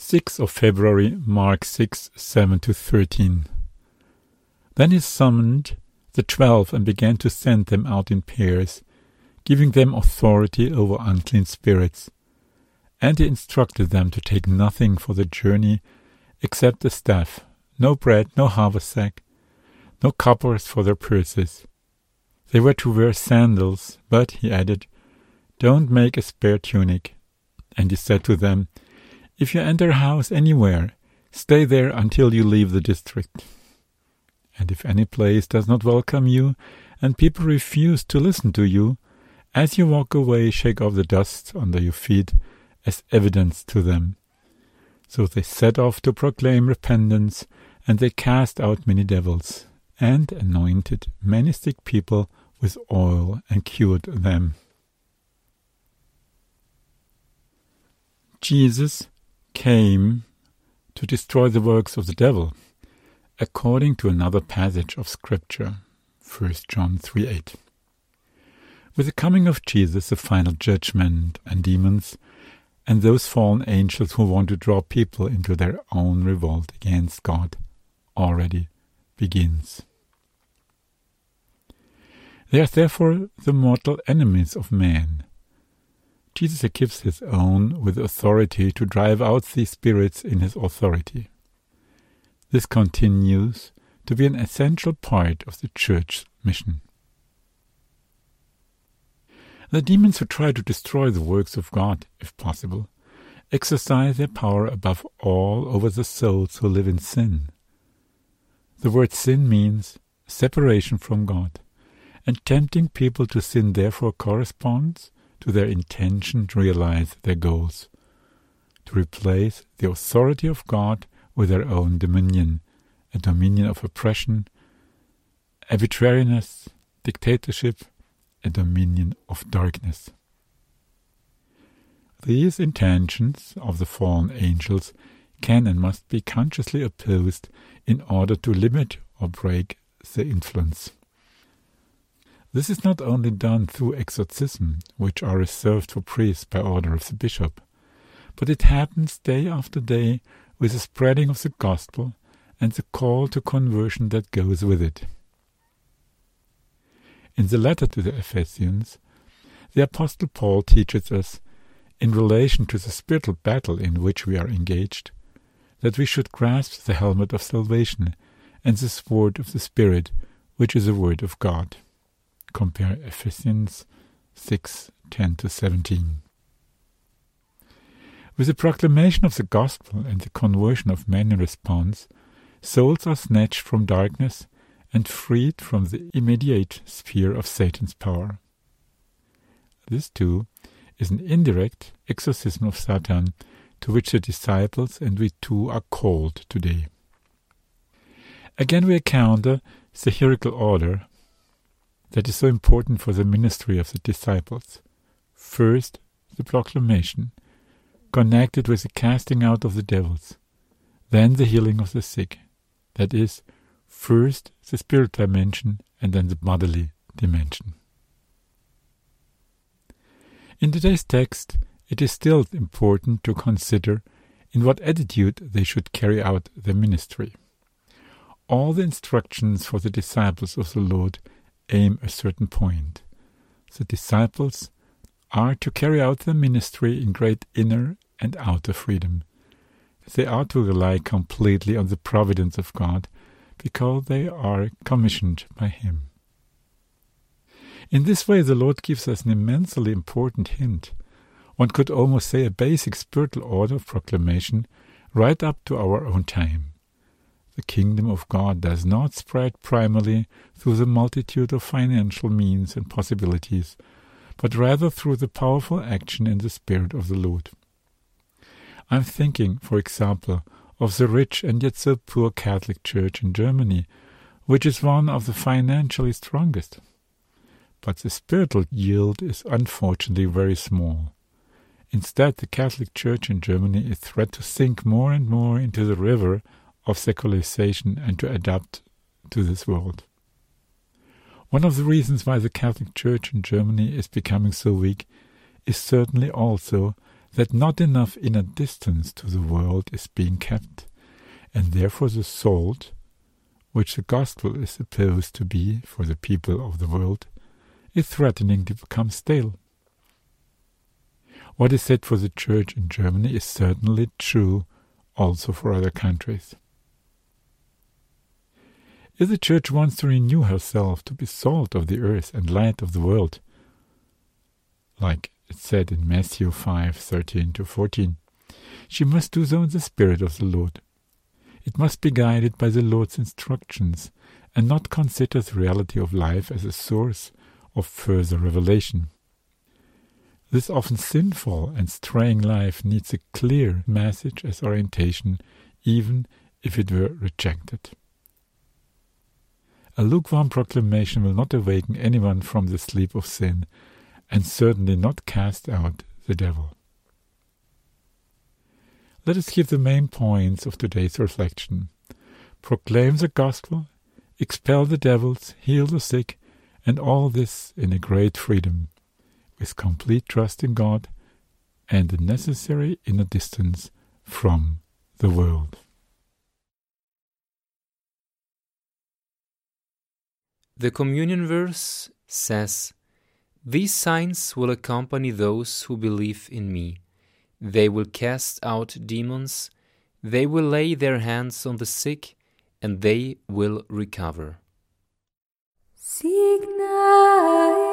6th of February, Mark 6, 7-13. Then he summoned the 12 and began to send them out in pairs, giving them authority over unclean spirits. And he instructed them to take nothing for the journey except a staff, no bread, no haversack, no coppers for their purses. They were to wear sandals, but, he added, don't make a spare tunic. And he said to them, if you enter a house anywhere, stay there until you leave the district. And if any place does not welcome you, and people refuse to listen to you, as you walk away, shake off the dust under your feet as evidence to them. So they set off to proclaim repentance, and they cast out many devils, and anointed many sick people with oil, and cured them. Jesus came to destroy the works of the devil, according to another passage of Scripture, 1 John 3:8. With the coming of Jesus, the final judgment and demons and those fallen angels who want to draw people into their own revolt against God already begins. They are therefore the mortal enemies of man. Jesus equips his own with authority to drive out these spirits in his authority. This continues to be an essential part of the Church's mission. The demons who try to destroy the works of God, if possible, exercise their power above all over the souls who live in sin. The word sin means separation from God, and tempting people to sin therefore corresponds to their intention to realize their goals, to replace the authority of God with their own dominion, a dominion of oppression, arbitrariness, dictatorship, a dominion of darkness. These intentions of the fallen angels can and must be consciously opposed in order to limit or break the influence. This is not only done through exorcism, which are reserved for priests by order of the bishop, but it happens day after day with the spreading of the gospel and the call to conversion that goes with it. In the letter to the Ephesians, the Apostle Paul teaches us, in relation to the spiritual battle in which we are engaged, that we should grasp the helmet of salvation and the sword of the Spirit, which is the Word of God. Compare Ephesians 6:10-17. With the proclamation of the gospel and the conversion of men in response, souls are snatched from darkness and freed from the immediate sphere of Satan's power. This, too, is an indirect exorcism of Satan to which the disciples and we too are called today. Again we encounter the hierarchical order that is so important for the ministry of the disciples. First, the proclamation, connected with the casting out of the devils, then the healing of the sick. That is, first the spiritual dimension and then the bodily dimension. In today's text, it is still important to consider in what attitude they should carry out their ministry. All the instructions for the disciples of the Lord aim a certain point. The disciples are to carry out their ministry in great inner and outer freedom. They are to rely completely on the providence of God, because they are commissioned by Him. In this way, the Lord gives us an immensely important hint. One could almost say a basic spiritual order of proclamation right up to our own time. The kingdom of God does not spread primarily through the multitude of financial means and possibilities, but rather through the powerful action in the Spirit of the Lord. I am thinking, for example, of the rich and yet so poor Catholic Church in Germany, which is one of the financially strongest. But the spiritual yield is unfortunately very small. Instead, the Catholic Church in Germany is threatened to sink more and more into the river of secularization and to adapt to this world. One of the reasons why the Catholic Church in Germany is becoming so weak is certainly also that not enough inner distance to the world is being kept, and therefore the salt, which the gospel is supposed to be for the people of the world, is threatening to become stale. What is said for the Church in Germany is certainly true also for other countries. If the Church wants to renew herself to be salt of the earth and light of the world, like it said in Matthew 5:13-14, she must do so in the Spirit of the Lord. It must be guided by the Lord's instructions and not consider the reality of life as a source of further revelation. This often sinful and straying life needs a clear message as orientation, even if it were rejected. A lukewarm proclamation will not awaken anyone from the sleep of sin, and certainly not cast out the devil. Let us give the main points of today's reflection. Proclaim the gospel, expel the devils, heal the sick, and all this in a great freedom, with complete trust in God and the necessary inner distance from the world. The communion verse says, "These signs will accompany those who believe in me. They will cast out demons, they will lay their hands on the sick, and they will recover." Signa